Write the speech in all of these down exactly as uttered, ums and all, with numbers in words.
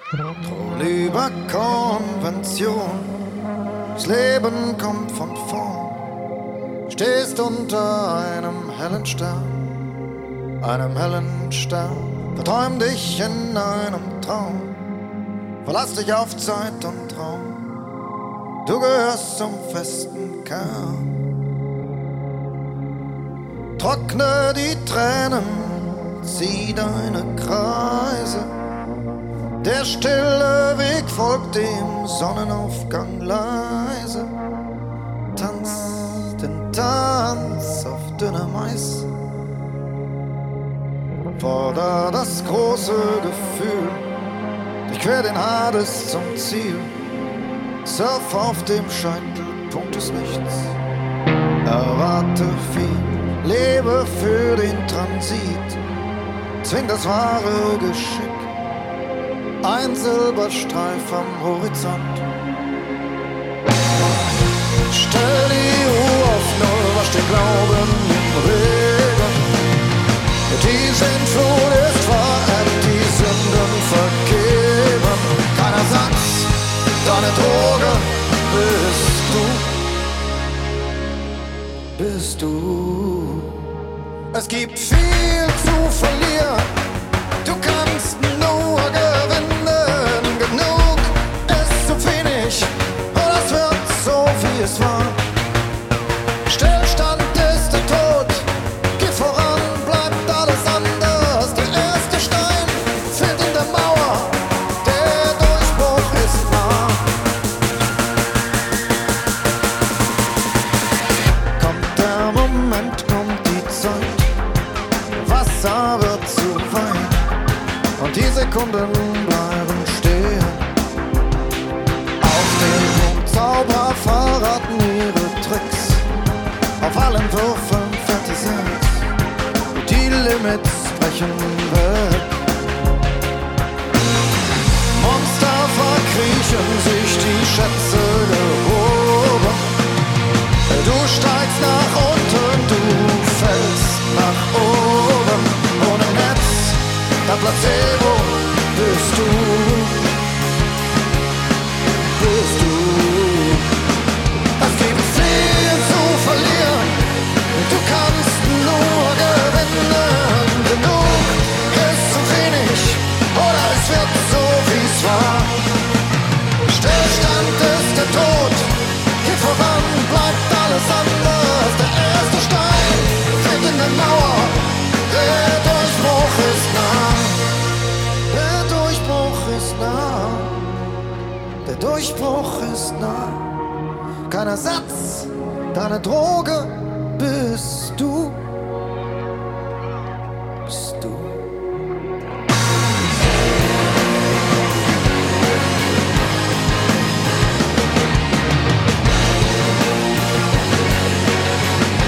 Trau lieber Konvention, das Leben kommt von vorn. Stehst unter einem hellen Stern, einem hellen Stern. Verträum dich in einem Traum, verlass dich auf Zeit und Raum. Du gehörst zum festen Kern. Trockne die Tränen, zieh deine Kreise. Der stille Weg folgt dem Sonnenaufgang leise. Tanz den Tanz auf dünnem Eis. Forder das große Gefühl, durchquer den Hades zum Ziel. Surf auf dem Scheitelpunkt des Nichts. Erwarte viel, lebe für den Transit. Zwing das wahre Geschick. Ein Silberstreif am Horizont. Stell die Uhr auf Null, wasch den Glauben im Regen. Die Sintflut ist verebbt, die Sünden vergeben. Kein Ersatz, deine Droge bist du. Bist du. Es gibt viel zu verlieren. Du kannst nur gewinnen. Genug ist zu wenig. Und es wird so, wie es war. Stillstand ist der Tod. Geh voran, bleibt alles anders. Der erste Stein fällt in der Mauer. Der Durchbruch ist nah. Kommt der Moment, kommt die Zeit. Wasser wird zu Wein. Und die Sekunden bleiben stehen. Auf den Punkt Zauberer verraten ihre Tricks. Auf allen Würfeln fährt die Sand. Die Limits brechen weg. Monster verkriechen sich die Schätze gehoben. Du steigst nach unten, du fällst nach oben. Ohne Netz, der Placebo bist du. Bist du. Es gibt viel zu verlieren. Du kannst nur gewinnen. Genug ist zu wenig. Oder es wird so, wie's war. Stillstand ist der Tod. Geh voran, bleibt alles anders. Der erste Stein fällt in die Mauer. Der Durchbruch ist nah. Der Durchbruch ist nah. Der Durchbruch ist nah. Kein Ersatz, deine Droge bist du. Bist du.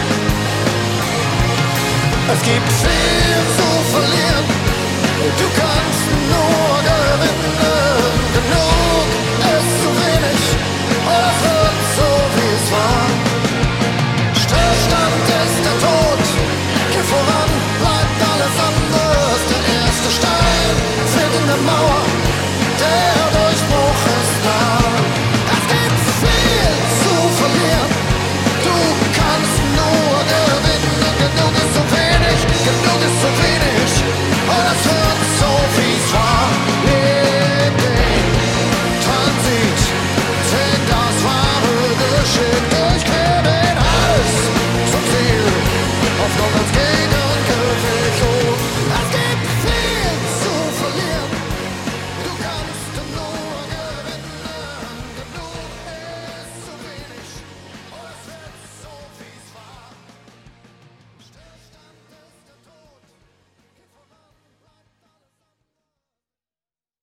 Es gibt viel zu verlieren. Du kannst